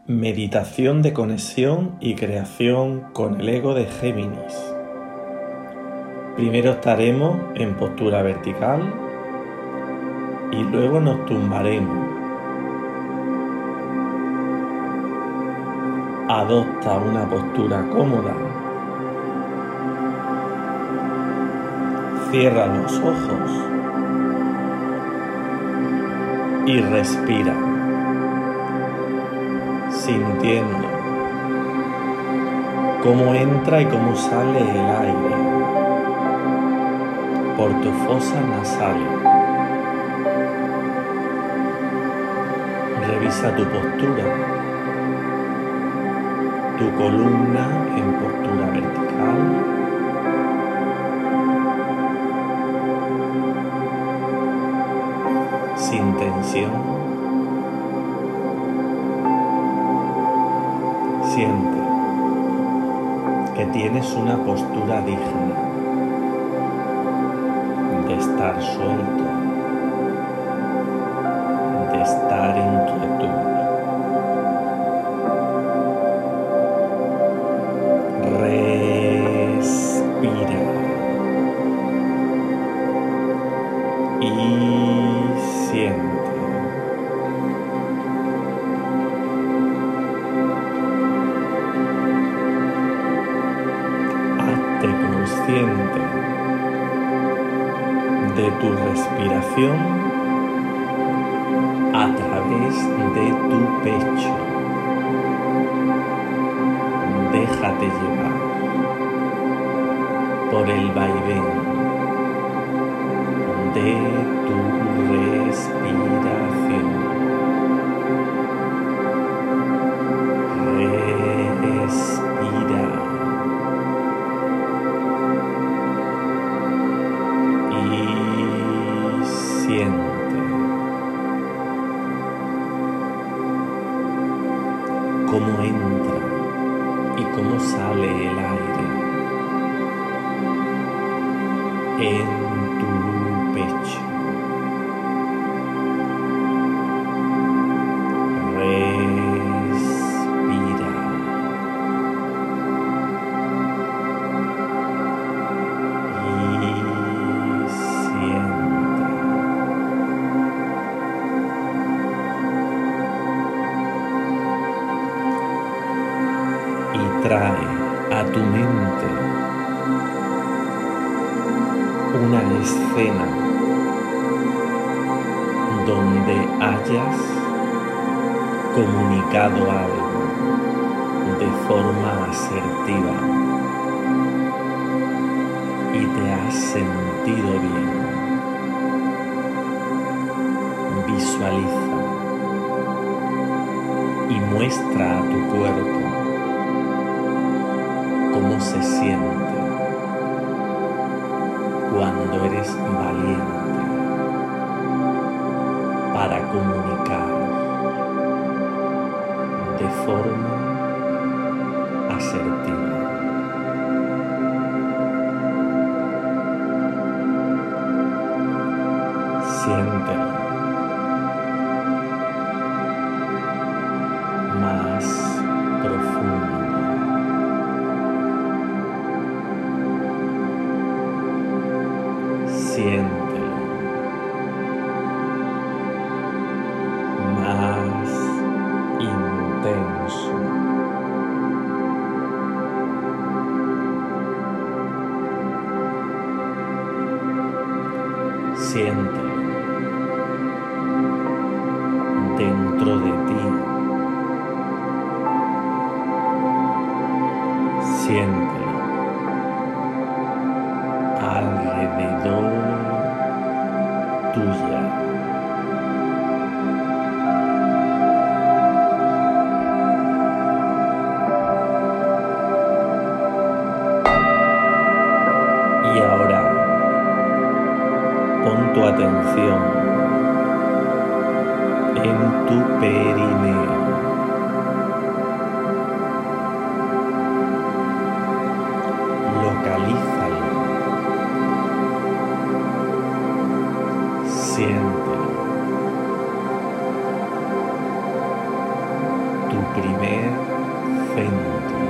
Meditación de conexión y creación con el ego de Géminis. Primero estaremos en postura vertical y luego nos tumbaremos. Adopta una postura cómoda. Cierra los ojos y respira, sintiendo cómo entra y cómo sale el aire por tus fosas nasales. Revisa tu postura, tu columna en postura vertical, sin tensión. Siente que tienes una postura digna de estar suelto, de estar en quietud. Respira y siente. Consciente de tu respiración a través de tu pecho. Déjate llevar por el vaivén de tu respiración. Respira. Siente cómo entra y cómo sale el aire en tu pecho. Respira. Trae a tu mente una escena donde hayas comunicado algo de forma asertiva y te has sentido bien. Visualiza y muestra a tu cuerpo cómo se siente cuando eres valiente para comunicar de forma asertiva. Siéntelo más profundo. Siéntelo más intenso. Siéntelo dentro de ti. Siéntelo alrededor tuya. Y ahora pon tu atención en tu perineo. tu primer centro,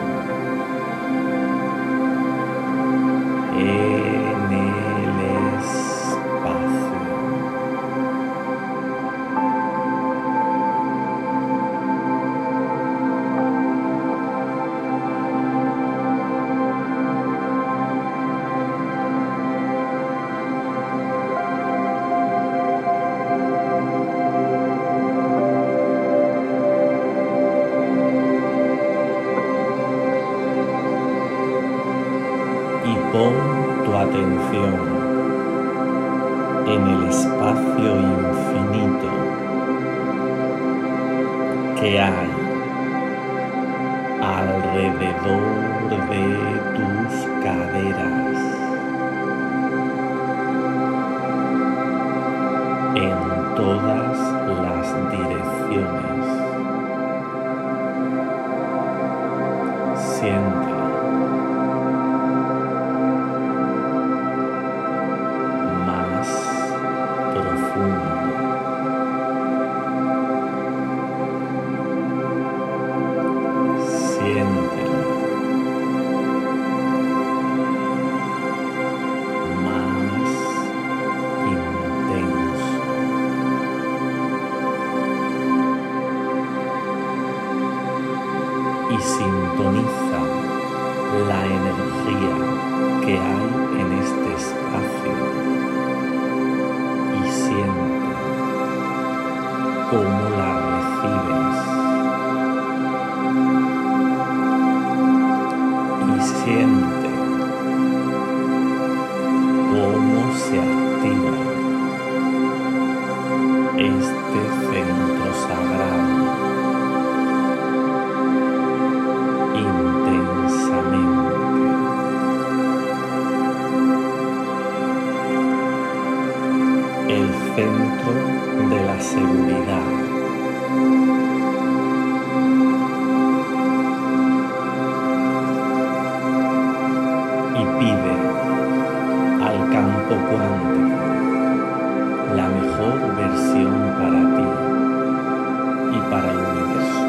en el espacio. Pon tu atención en el espacio infinito que hay alrededor de tus caderas, en todas las direcciones. Siente y sintoniza la energía que hay en este espacio y siente cómo la recibes y siente cómo se activa este centro sagrado intensamente. El centro de la seguridad. Y pide al campo cuántico la mejor versión para ti y para el universo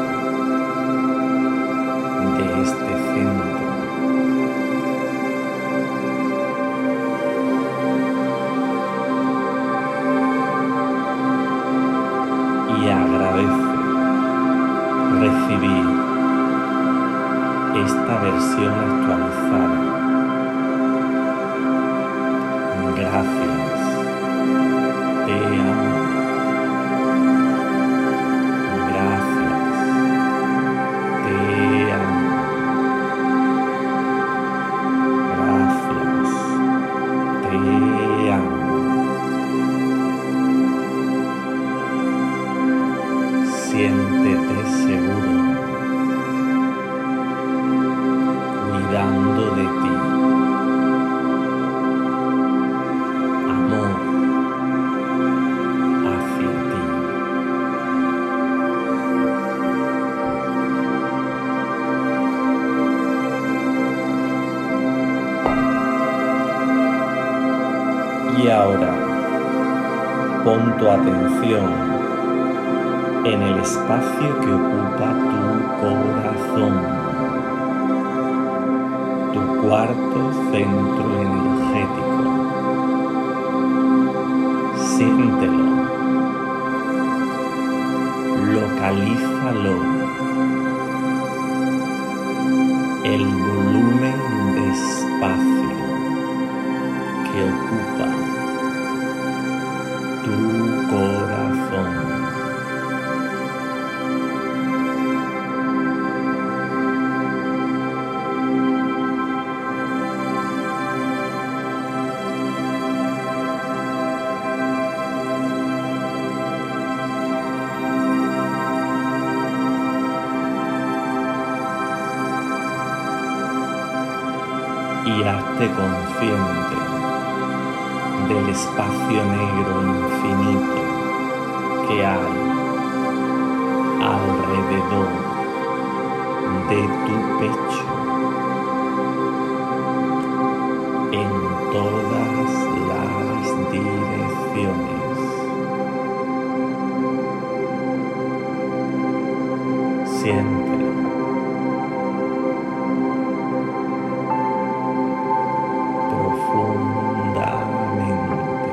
de este centro. Y agradece recibir esta versión actualizada. Gracias, te amo. Gracias, te amo. Gracias, te amo. Siéntete seguro, cuidando de ti. Amor hacia ti. Y ahora, pon tu atención en el espacio que ocupa tu corazón, tu cuarto centro energético. Siéntelo, localízalo, el volumen de espacio que ocupa tu corazón. Y hazte consciente del espacio negro infinito que hay alrededor de tu pecho, en todas las direcciones. Siéntelo. Profundamente.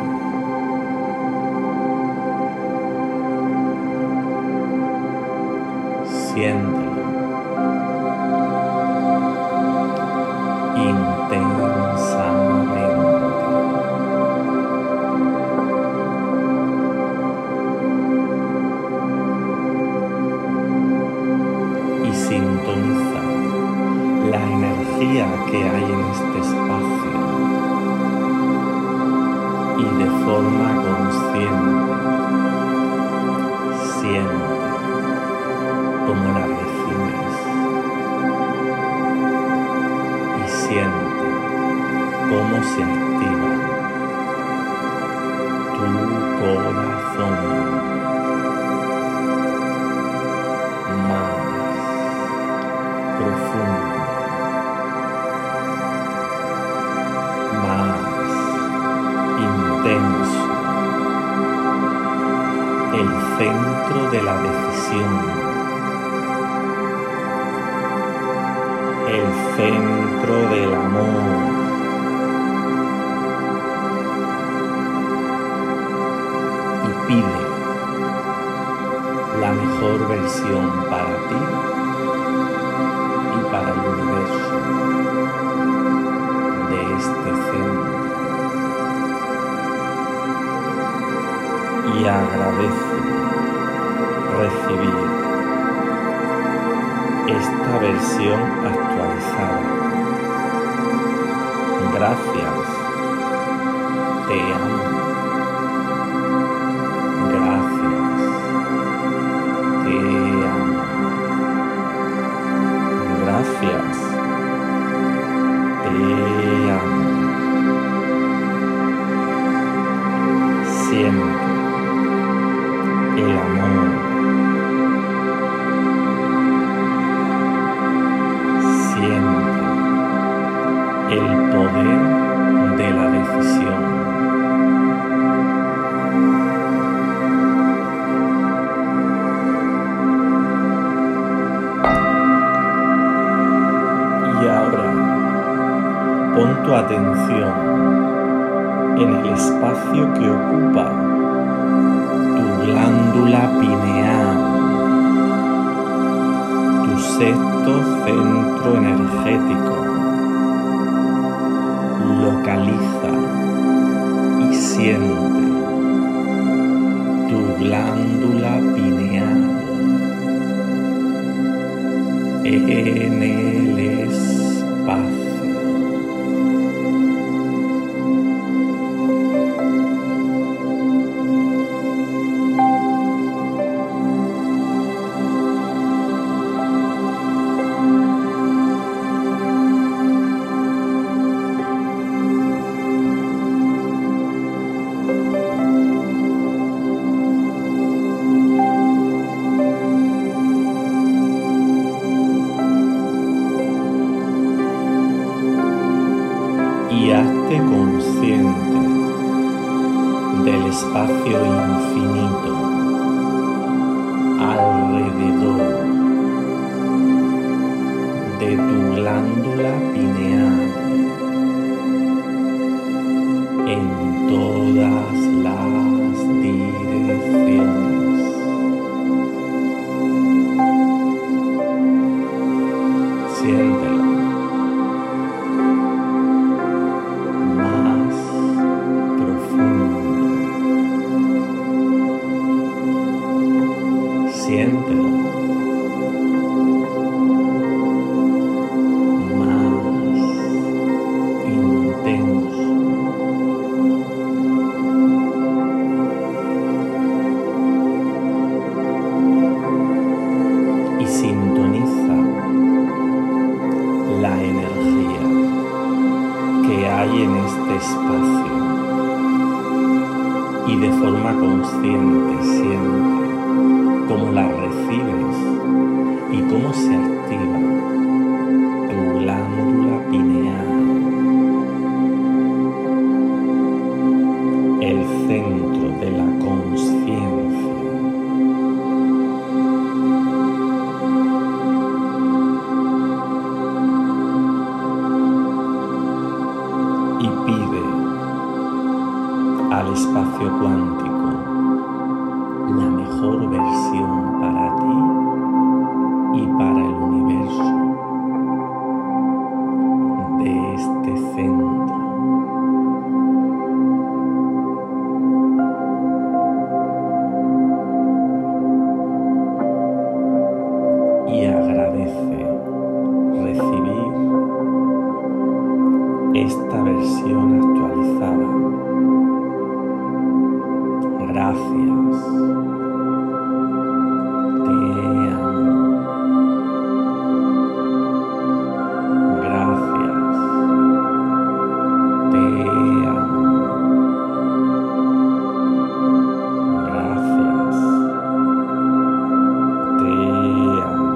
Siéntelo. Intensamente. Y sintoniza la energía que hay en este espacio y de forma consciente siente cómo la recibes y siente cómo se activa tu corazón. Más profundo, más intenso, el centro de la decisión, el centro del amor, y pide la mejor versión para ti y para el universo de este centro. Y agradece recibir esta versión actualizada. Gracias, te amo. Gracias, te amo. Gracias, te amo. Siempre el amor. Siempre el poder de la decisión. Y ahora pon tu atención en el espacio que ocupa tu glándula pineal, tu sexto centro energético. Localiza y siente tu glándula pineal en el espacio. Y hazte consciente del espacio infinito alrededor de tu glándula pineal en todas las direcciones. Siéntelo. Siéntelo más intenso. Y sintoniza la energía que hay en este espacio y de forma consciente siente cómo la recibes y cómo se activa tu glándula pineal, el centro de la consciencia. agradece recibir esta versión actualizada. Gracias. Te amo. Gracias. Te amo. Gracias. Te amo.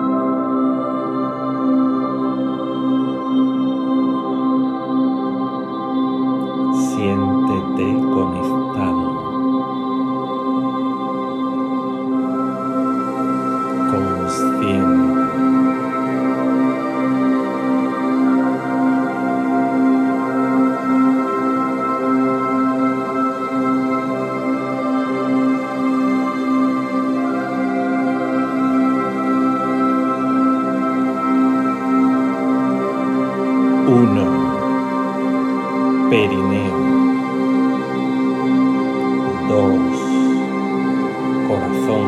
Siéntete conectado, consciente. Uno, perineo. 2, corazón.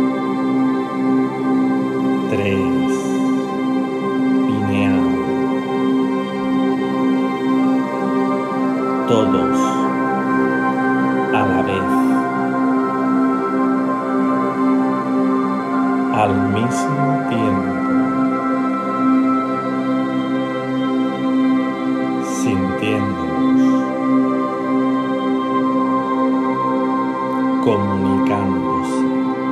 3, pineal. Todos a la vez, al mismo tiempo, sintiéndolos, comunicándose,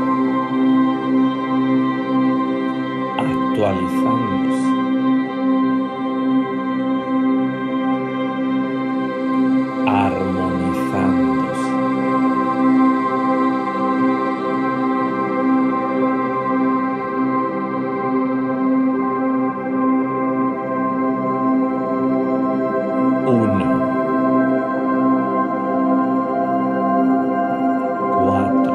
actualizándose, armonizándose. Uno, 4,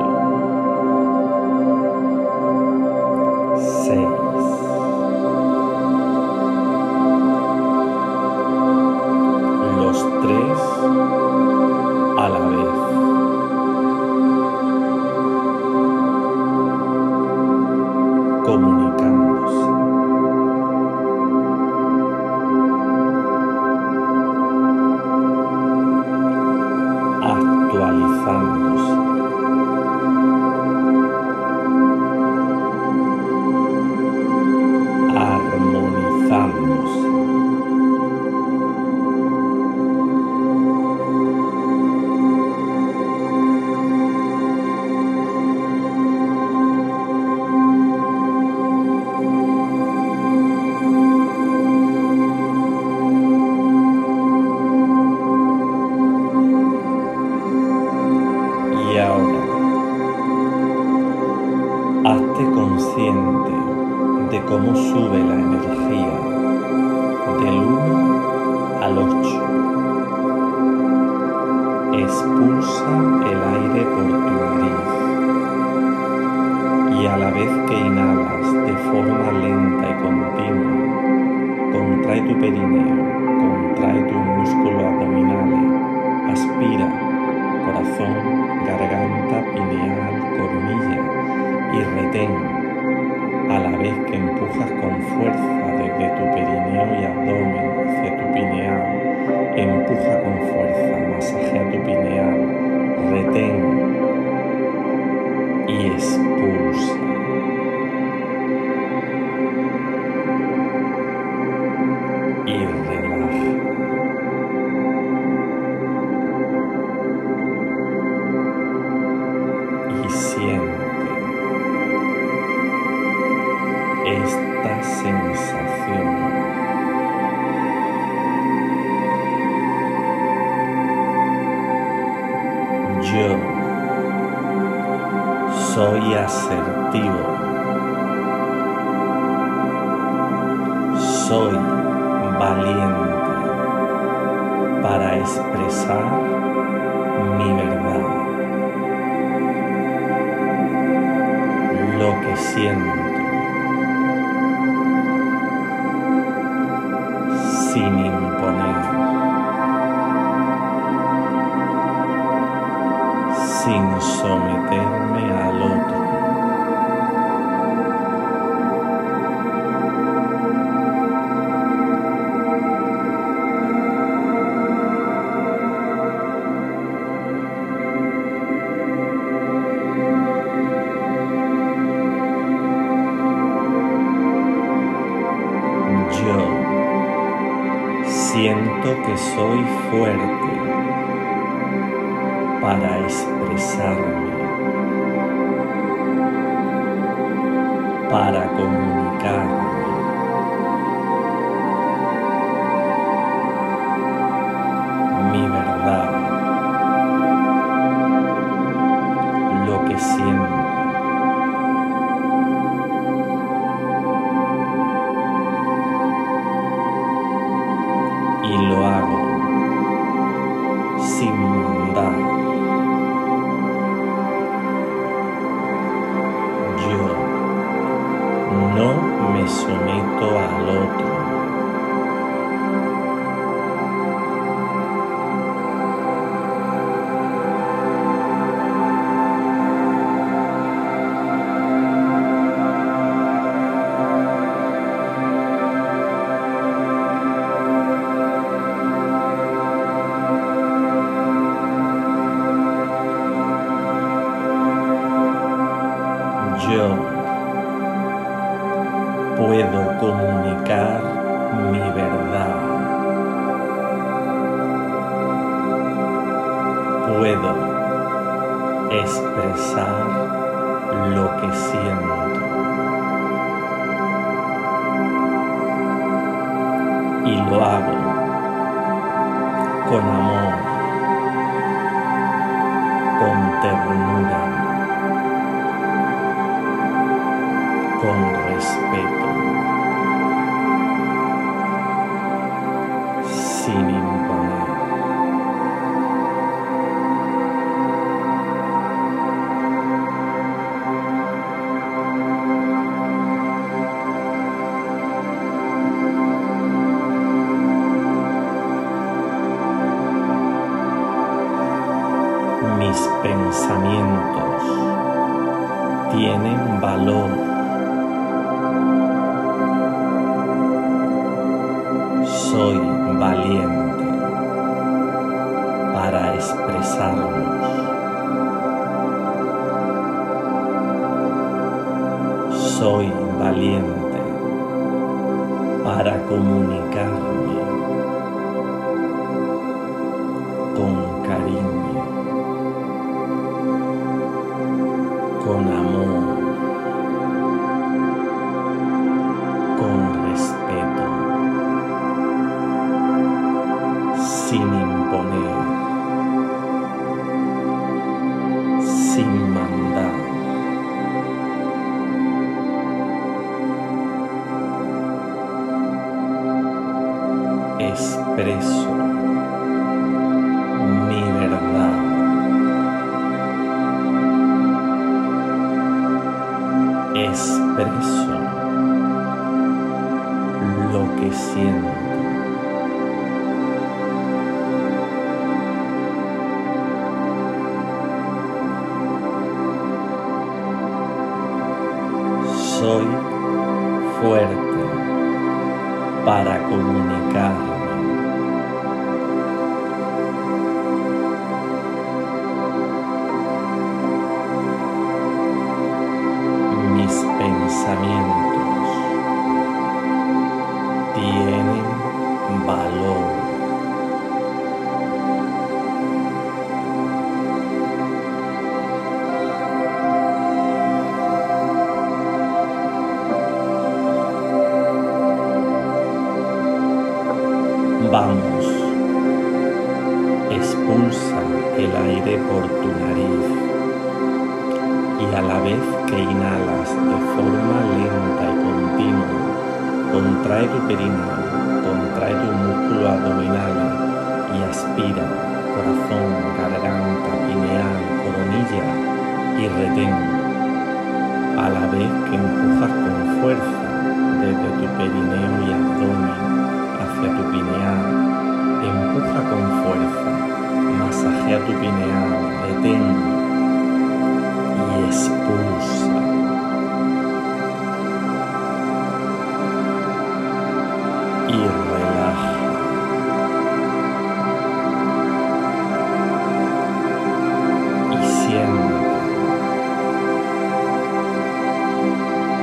6, los 3 a la vez. Comunicándose, actualizándose, armonizándose. Y ahora, hazte consciente de cómo sube la energía del 1 al 8. Expulsa el aire por tu nariz y a la vez que inhalas de forma lenta y continua, contrae tu perineo, contrae tus músculos abdominales, aspira, corazón, garganta, pineal, coronilla y retén, a la vez que empujas con fuerza desde tu perineo y abdomen hacia tu pineal. Empuja con fuerza, masajea tu pineal, retén y expulsa. Y relaja. Y siente esta sensación. Yo soy asertivo. Soy valiente para expresar mi verdad. Lo que siento, sin imponer, sin someterme al otro. Siento que soy fuerte para expresarme, para comunicarme. Mi verdad, lo que siento. Y lo hago sin mandar. Yo no me someto al otro. Yo puedo comunicar mi verdad. Puedo expresar lo que siento. Y lo hago con amor, con ternura, con respeto, sin imponer. Mis pensamientos tienen valor. Soy valiente para expresarlos. Soy valiente para comunicarme con cariño, con amor, con respeto, sin imponer, sin mandar. Expreso mi verdad. Expreso lo que siento. Soy fuerte para comunicarme. Mis pensamientos tienen valor. Vamos, expulsa el aire por tu nariz y a la vez que inhalas de forma lenta y continua, contrae tu perineo, contrae tu músculo abdominal y aspira corazón, garganta, pineal, coronilla y retén, a la vez que empujas con fuerza desde tu perineo y abdomen hacia tu pineal. Empuja con fuerza, masajea tu pineal, retén y expulsa. Y relaja. Y siente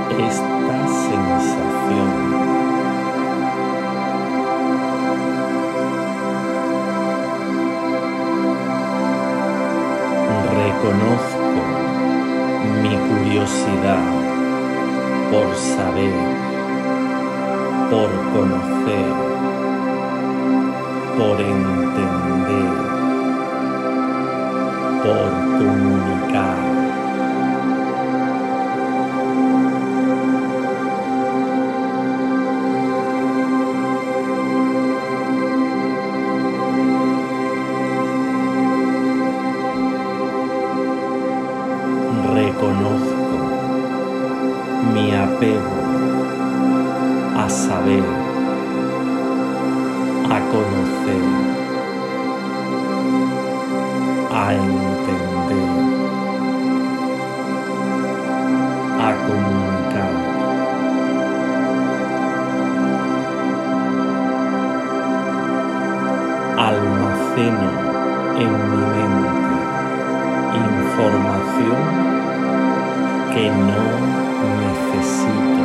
esta sensación por saber, por conocer, por entender, por comunicar. Reconozco mi apego a saber, a conocer, a entender, a comunicar. Almaceno en mi mente información que no necesito.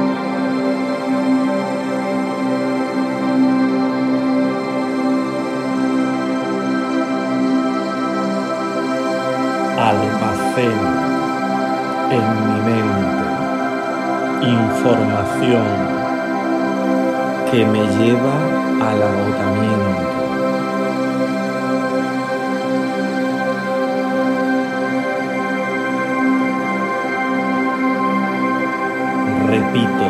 Almaceno en mi mente información que me lleva al agotamiento. Repito,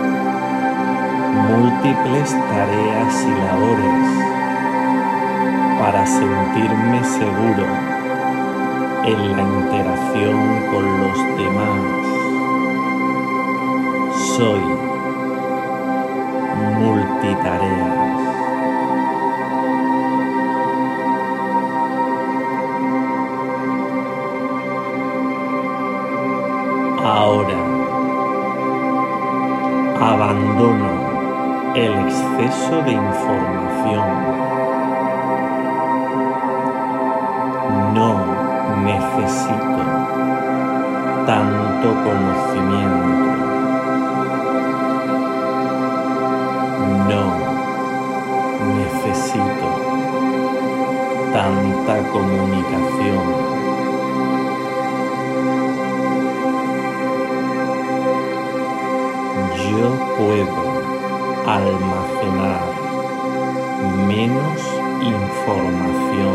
múltiples tareas y labores para sentirme seguro en la interacción con los demás. Soy multitareas. Ahora abandono el exceso de información. No necesito tanto conocimiento. No necesito tanta comunicación. Yo puedo almacenar menos información.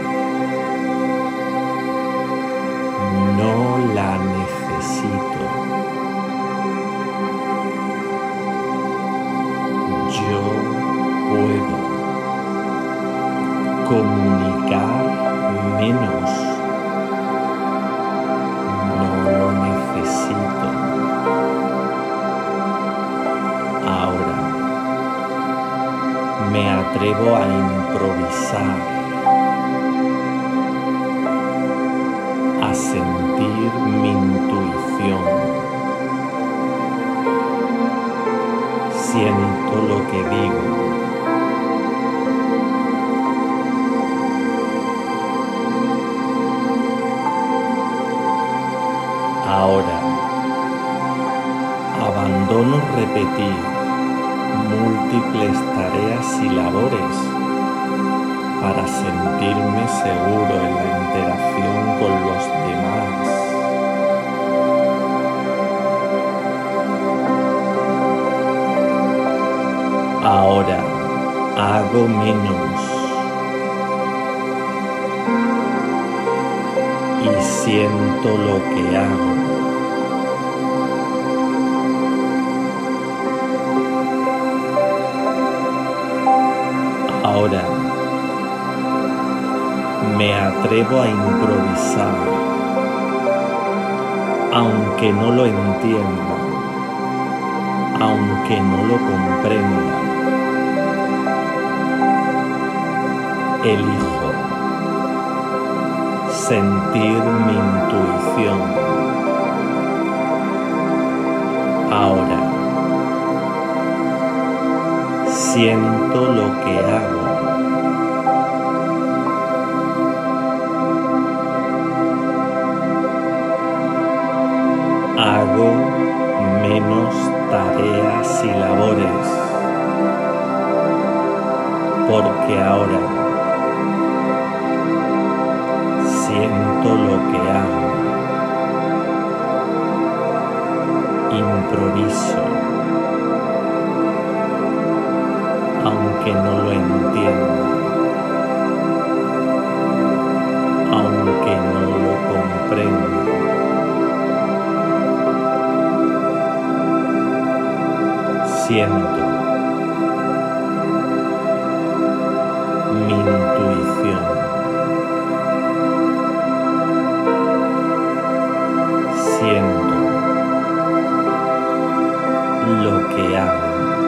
No la necesito. Yo puedo comunicar menos. No lo necesito. Ahora me atrevo a improvisar, a sentir mi intuición. Siento lo que digo. Ahora abandono repetir múltiples tareas y labores para sentirme seguro en la interacción con los demás. Ahora hago menos y siento lo que hago. Ahora me atrevo a improvisar, aunque no lo entienda, aunque no lo comprenda. Elijo sentir mi intuición. Ahora siento lo que hago. Hago menos tareas y labores, porque ahora siento lo que hago. Improviso. preciso, aunque no lo entienda, aunque no lo comprenda. Siento mi intuición. Siento lo que hago.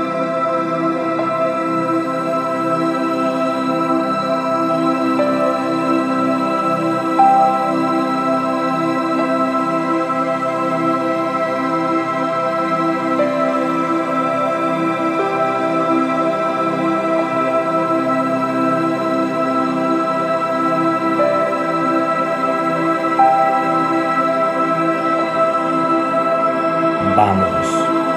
Vamos,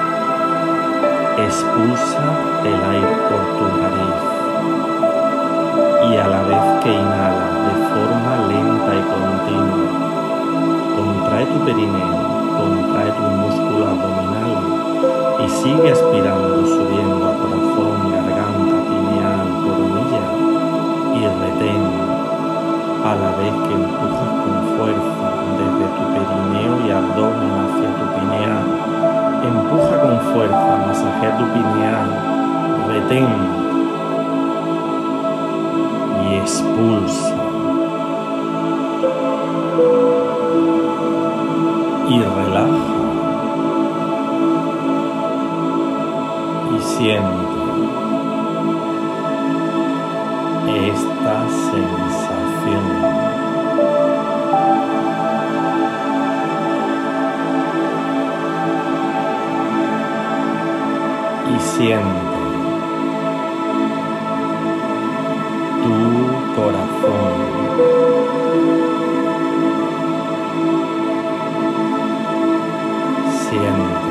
expulsa el aire por tu nariz y a la vez que inhala de forma lenta y continua, contrae tu perineo, contrae tu músculo abdominal y sigue aspirando, subiendo a corazón, garganta, pineal, coronilla y retén a la vez que empujas con fuerza desde tu perineo y abdomen hacia tu pineal. Empuja con fuerza, masajea tu pineal, retén y expulsa. Y relaja. Y siente esta sensación. Y siente tu corazón. Siente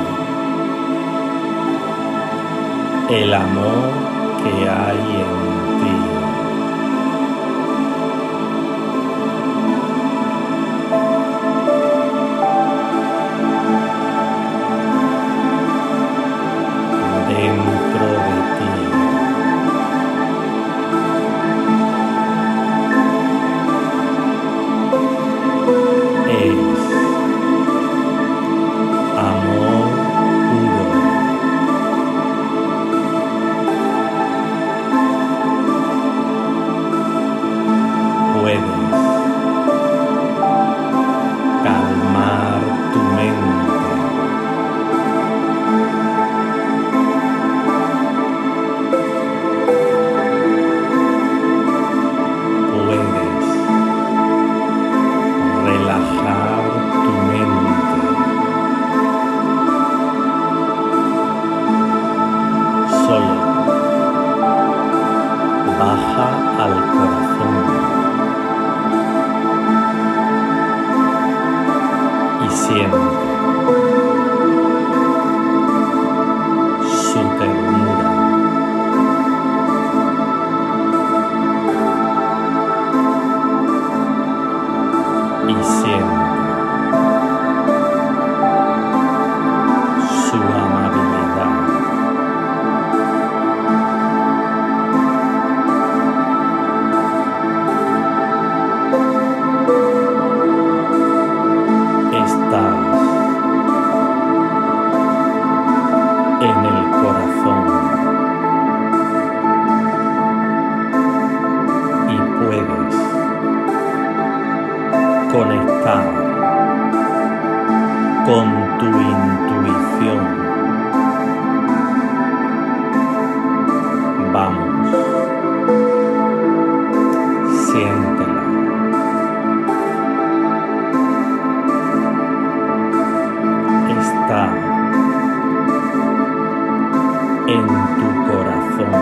el amor que hay en ti. Dentro de ti. Es amor puro. Puedes calmar tu mente. Relajar tu mente. Solo baja al corazón y siente su ternura. Y siente su amabilidad. Estás en el corazón y puedes conectar con tu intuición. Vamos, siéntela. Está en tu corazón.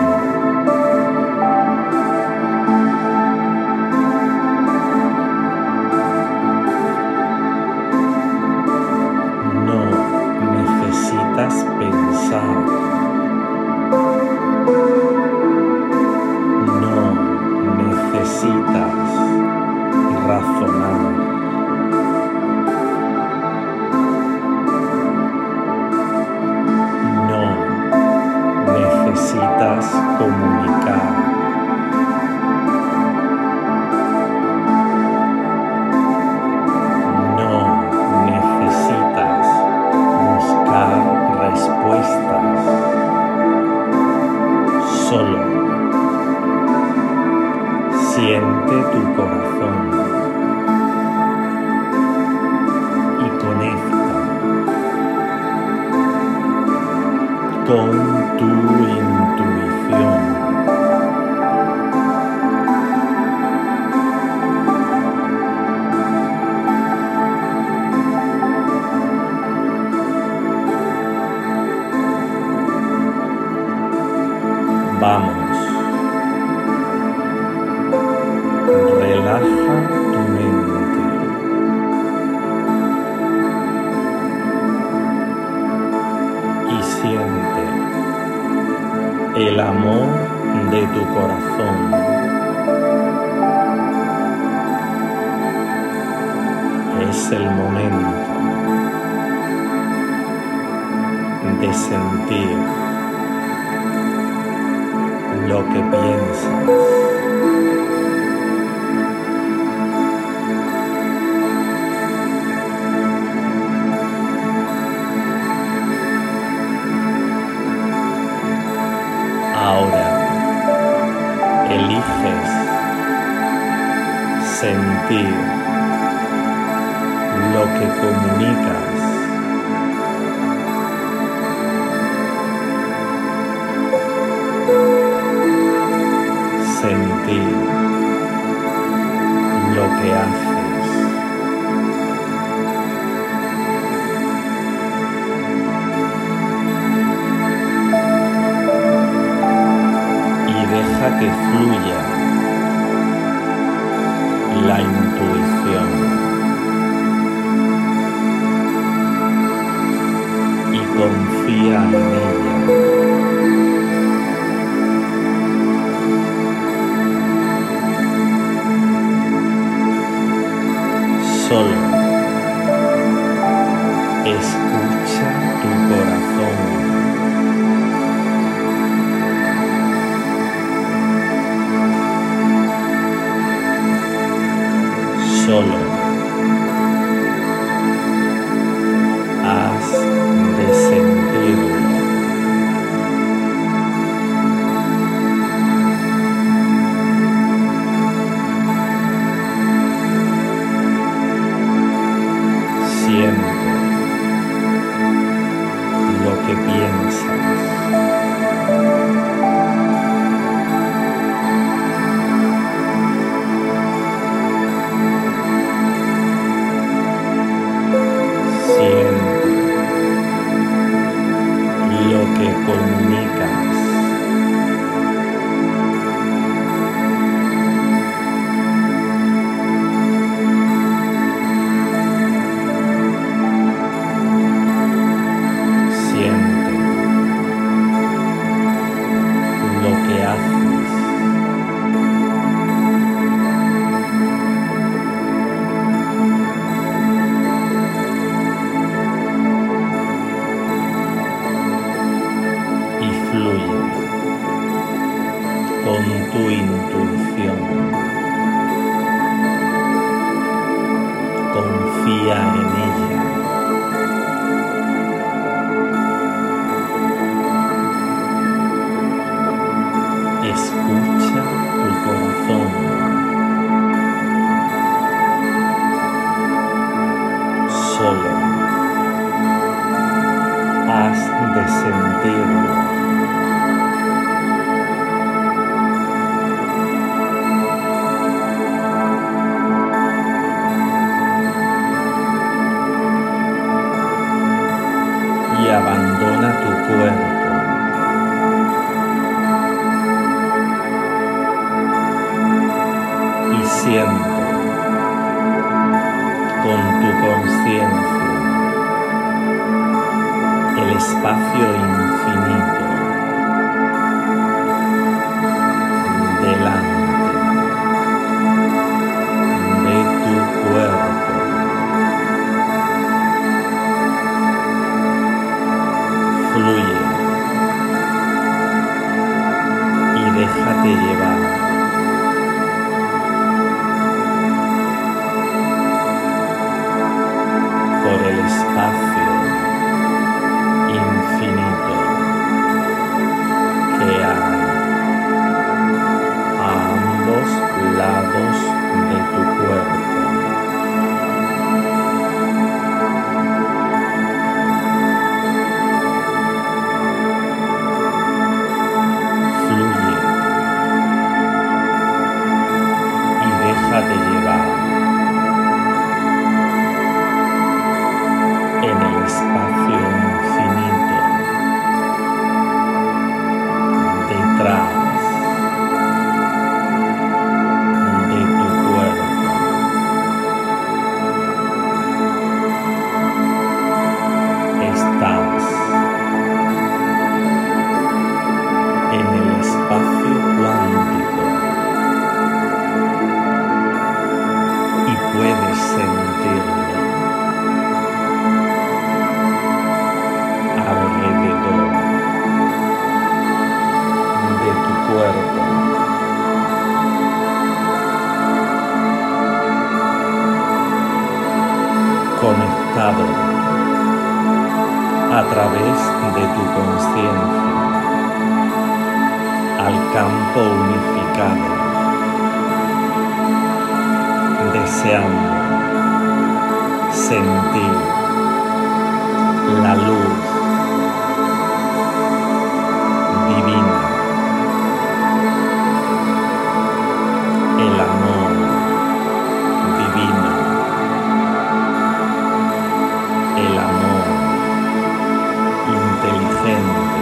Necesitas pensar, no necesitas razonar. necesitas comunicar. No necesitas buscar respuestas. Solo siente tu corazón y conecta con tu intuición. Vamos, relaja tu mente y siente el amor de tu corazón. Es el momento de sentir lo que piensas. Ahora eliges sentir lo que comunicas. Sentir lo que haces. Y deja que fluya la intuición. Y confía en ella. Solo escucha tu corazón. Solo has de sentirlo. Siente lo que piensas. Siente lo que comunicas. Siente lo que haces. Y fluye con tu intuición. Confía en ella. Escucha tu corazón. Solo has de sentirlo. Y abandona tu cuerpo. Y siente con tu conciencia el espacio infinito delante de tu cuerpo. Fluye déjate llevar. Por el espacio infinito que hay a ambos lados de tu cuerpo. Fluye y déjate llevar en el espacio infinito detrás de tu cuerpo. Estás en el espacio cuántico y puedes sentirlo alrededor de tu cuerpo. Conectado a través de tu conciencia al campo unificado, deseando sentir la luz divina, el amor divino, el amor inteligente,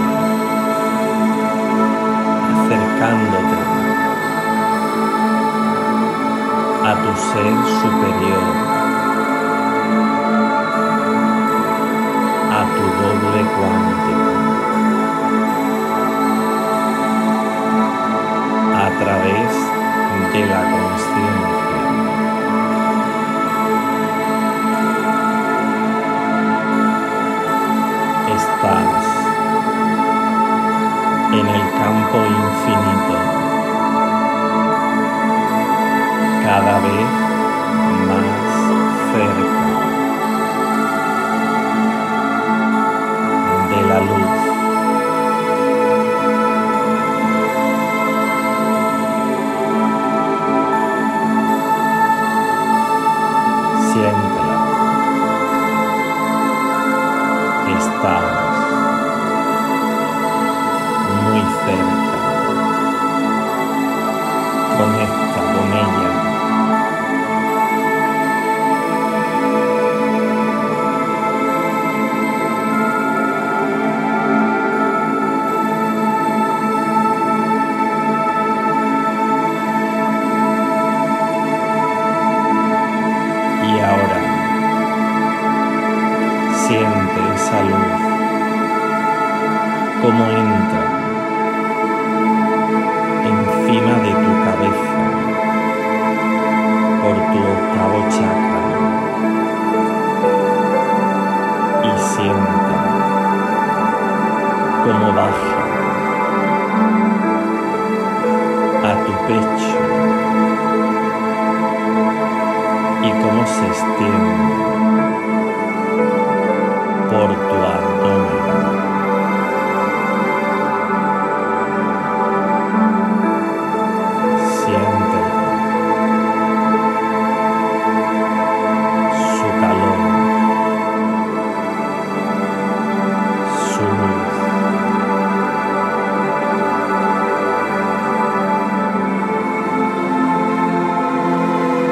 acercándote a tu ser superior, a tu doble cuántico, a través de la consciencia. Estás en el campo infinito, cada vez más cerca de la luz. Siéntela. Estás muy cerca. Conecta con ella. Y ahora siente esa luz como entra encima de tu cabeza por tu octavo chakra y siente cómo baja a tu pecho y cómo se extiende por tu abdomen. Siente su calor, su luz.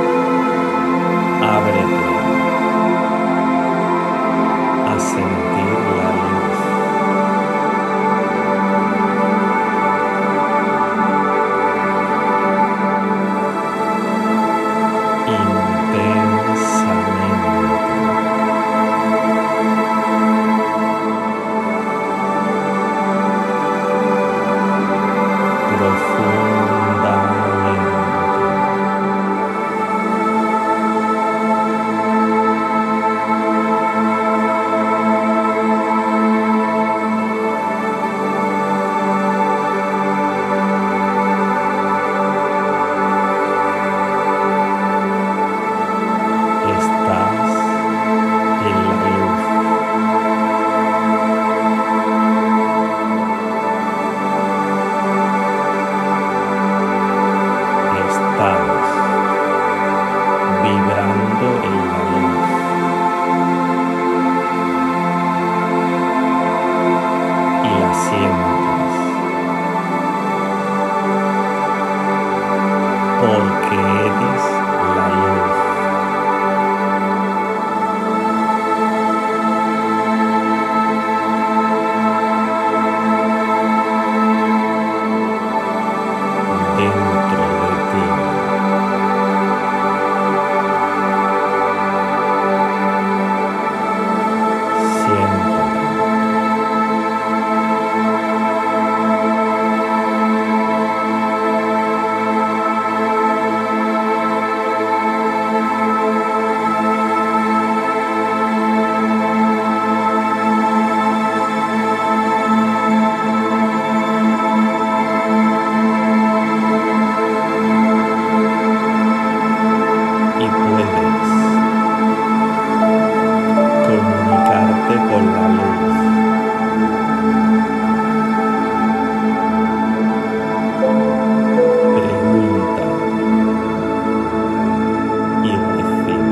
Ábrete a sentir sientes, porque eres la luz. Dentro de ti. Siéntela. Y puedes comunicarte con la luz. Pregunta y recibe.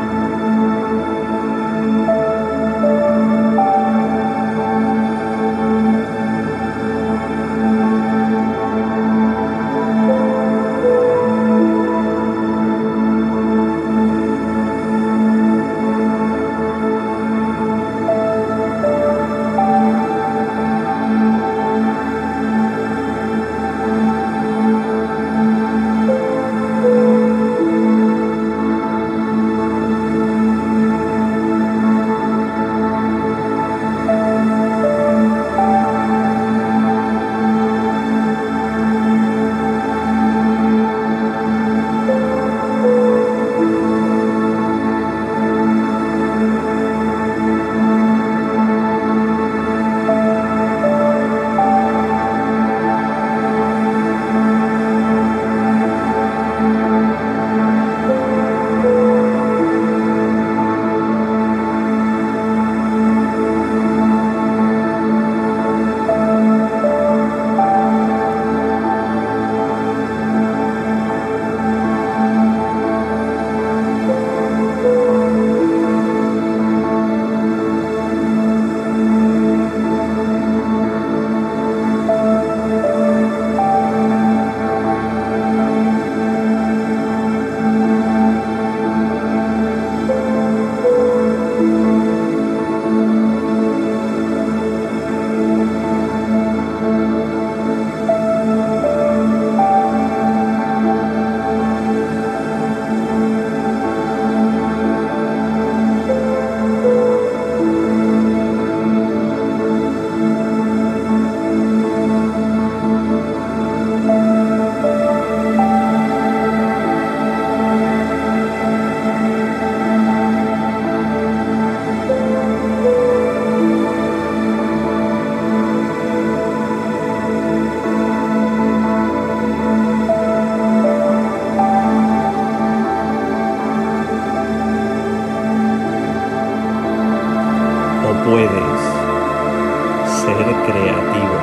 Puedes ser creativo,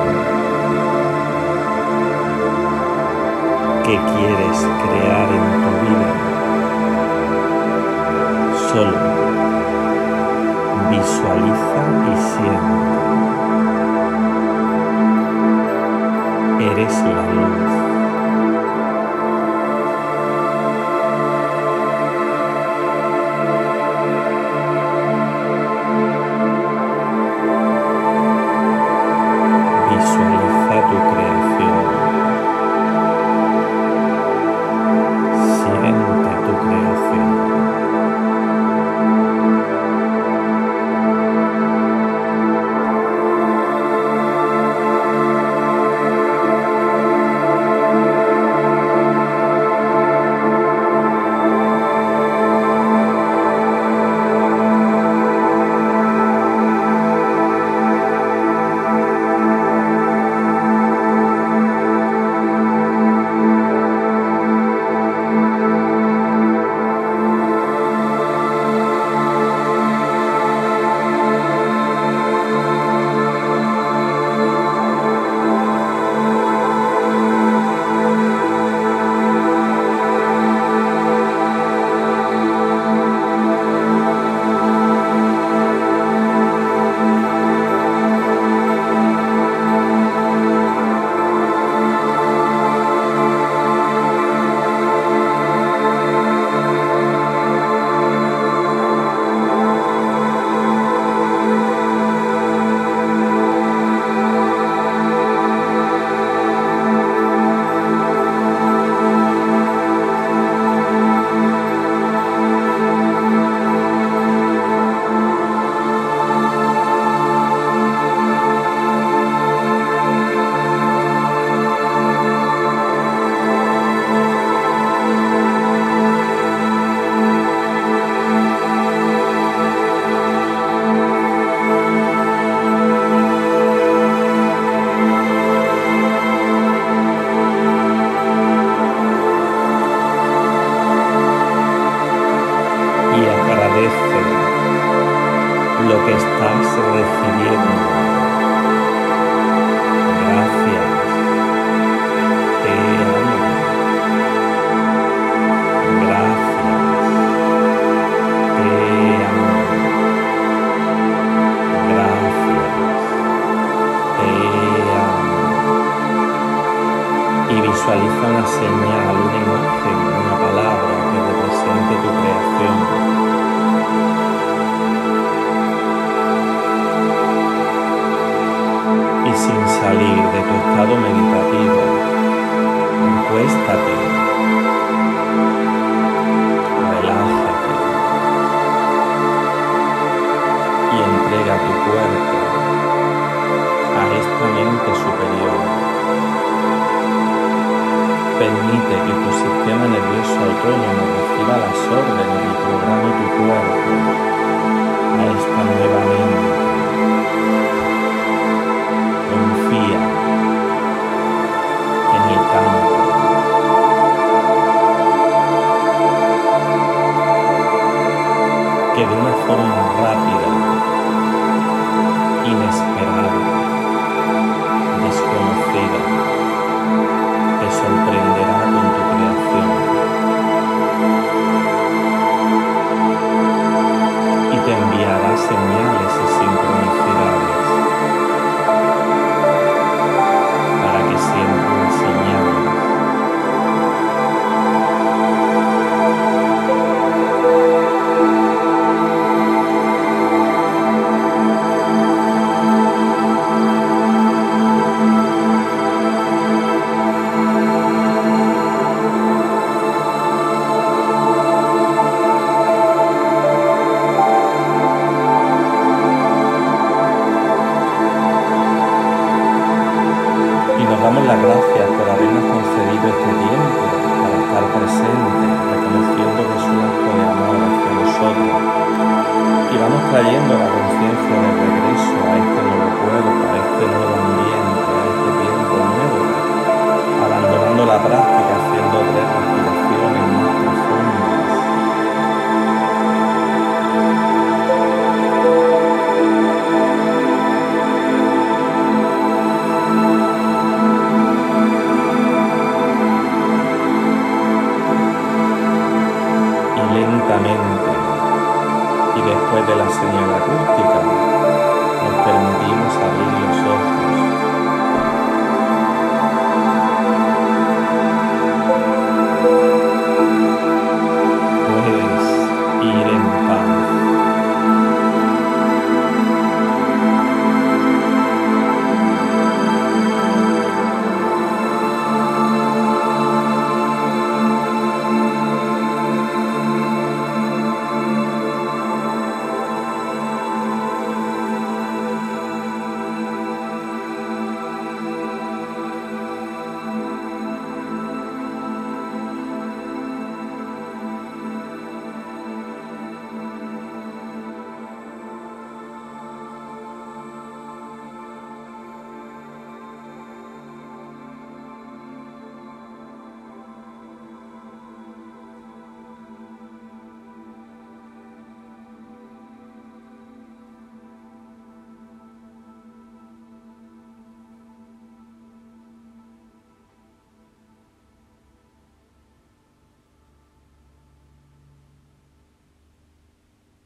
que quieres crear en tu vida. Solo visualiza y siente. Eres la luz. Visualiza tu creación. Siente tu creación. Visualiza una señal, una imagen, una palabra que represente tu creación. Y sin salir de tu estado meditativo, acuéstate, relájate y entrega tu cuerpo a esta mente superior. Permite que tu sistema nervioso autónomo reciba las órdenes y programe tu cuerpo a esta nueva mente. Confía en el campo. Que de una forma rápida, inesperada, desconocida, te sorprenderá con tu creación y te enviará señales y sincronicidades para que sientas las señales. Damos las gracias por habernos concedido este tiempo para estar presentes, reconociendo que es un acto de amor hacia nosotros. Y vamos trayendo la conciencia de regreso a este nuevo cuerpo, a este nuevo ambiente, a este tiempo nuevo, abandonando la práctica, haciendo 3 respiraciones más profundas. Y después de la señal acústica